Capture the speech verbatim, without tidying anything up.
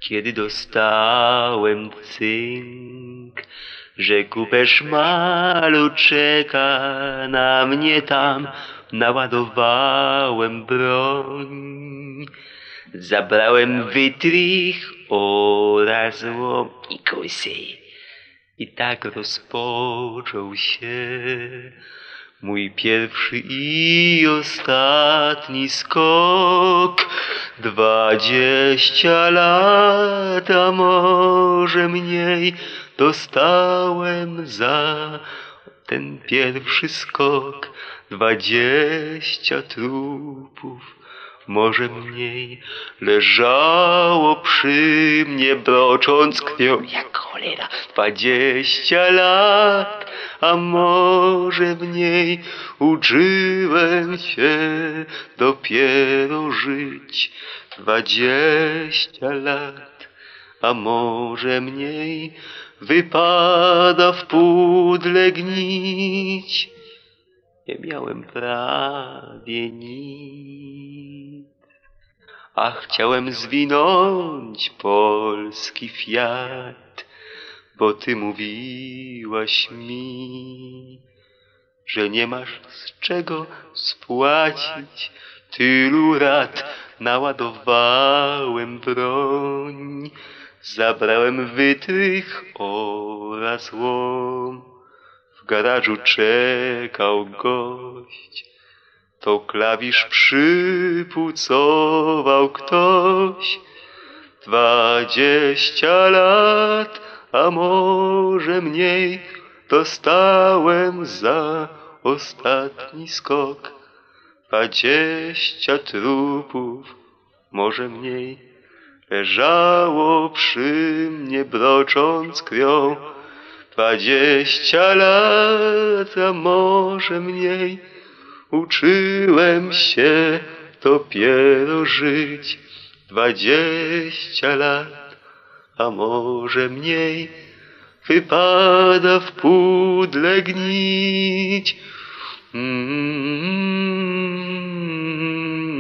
Kiedy dostałem cynk, że kuperz malu czeka na mnie tam, naładowałem broń. Zabrałem wytrych oraz złom i kosy. I tak rozpoczął się mój pierwszy i ostatni skok. Dwadzieścia lat, a może mniej, dostałem za ten pierwszy skok. Dwadzieścia trupów, może mniej, leżało przy mnie, brocząc krwią jak cholera. Dwadzieścia lat, a może mniej, uczyłem się dopiero żyć. Dwadzieścia lat, a może mniej, wypada w pudle gnić. Nie miałem prawie nic, a chciałem zwinąć polski Fiat, bo ty mówiłaś mi, że nie masz z czego spłacić tylu rat. Naładowałem broń, zabrałem wytrych oraz łom. W garażu czekał gość, to klawisz przypucował ktoś. Dwadzieścia lat, a może mniej, dostałem za ostatni skok. Dwadzieścia trupów, może mniej, leżało przy mnie, brocząc krwią. Dwadzieścia lat, a może mniej, uczyłem się dopiero żyć. Dwadzieścia lat, a może mniej, wypada w pudle gnić. Mm-hmm.